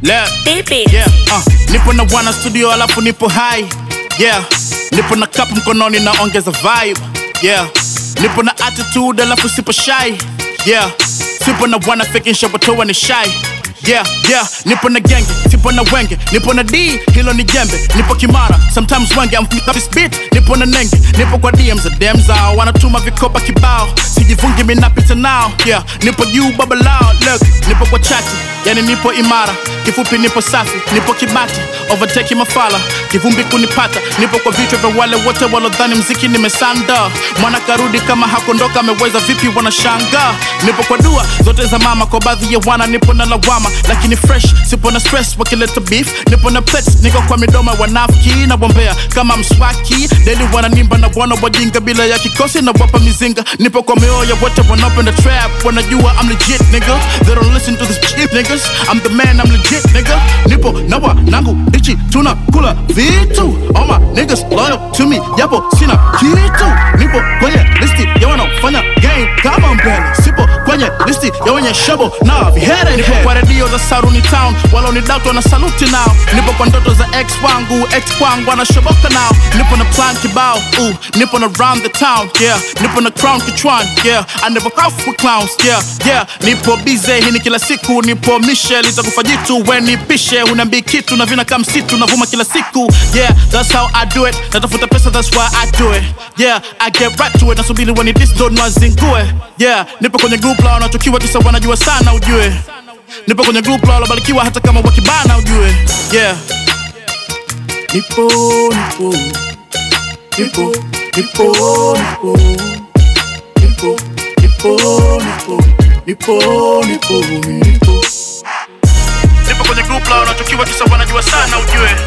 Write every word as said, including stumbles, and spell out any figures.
Left. Yeah, uh, nipo na wana studio alafu nipo high. Yeah, nipo na cup mkononi na ongeza vibe. Yeah, nipo na attitude alafu sipo shy. Yeah, sipo na wana faking shapotoa ni shy. Yeah, yeah, nipo na genge, sipo na wenge. Nipo na D, hilo ni jembe. Nipo kimara, sometimes wenge, I'm f***ing up this beat. Nipo na nenge, nipo kwa D Ms za D Ms ao. Wanatuma vikopa kibao, sijivungi minapita nao. Yeah, nipo juu baba lao, look. Nipo kwa chati, yani nipo imara. Kifupi nipo safi, nipo kibati. Overtake mafala, kivumbi kunipata. Nipo kwa vichwa vya wale wote walodhani mziki nimesanda. Mwana karudi kama hakondoka ameweza vipi wanashanga. Nipo kwa dua, zote za mama kwa baadhi ya wana. Nipo na lawama, lakini fresh, sipo na stress wakileta beef. Nipo na pets, niko kwa midoma wanafiki. Na bombea kama mswaki, daily wananimba na wana wajinga. Bila ya kikosi na wapa mizinga. Nipo kwa mioyo wote wanopenda trap. Wanajua I'm legit nigga, they don't listen to this shit niggas. I'm the man, I'm legit nigga. Nipo na wanangu dichi tunakula vitu. All my niggas loyal to me, yapo sina kitu. Nipo kwenye listi ya wanaofanya game kama mbele. Sipo kwenye listi ya wenye shabo na vihere. Nipo kwa radio za Saruni Town, wala unidautu wana saluti now. Nipo kwa ndoto za ex wangu, ex kwangu wanashoboka now. Nipo na plan kibao, ooh, nipo na round the town, yeah. Nipo na crown kichwan, yeah. I never off with clowns, yeah, yeah. Nipo busy, hii ni kila siku. Nipo mishe, litakufa jitu weni pishe. Unambi kitu na vina kama msitu, navuma kila siku. Yeah, that's how I do it. Natafuta pesa, that's why I do it. Yeah, I get right to it. Nasubili wani this don't wazingue. Yeah, nipo kwenye group la wanachukiwa kisa wanajua sana ujue. Nipo kwenye group la walobarikiwa hata kama wakibana ujue. Yeah. Nipo, nipo. Nipo, nipo, nipo. Nipo, nipo, nipo. Nipo, nipo, nipo. Nipo kwenye group la wanachukiwa kisa wanajua sana ujue.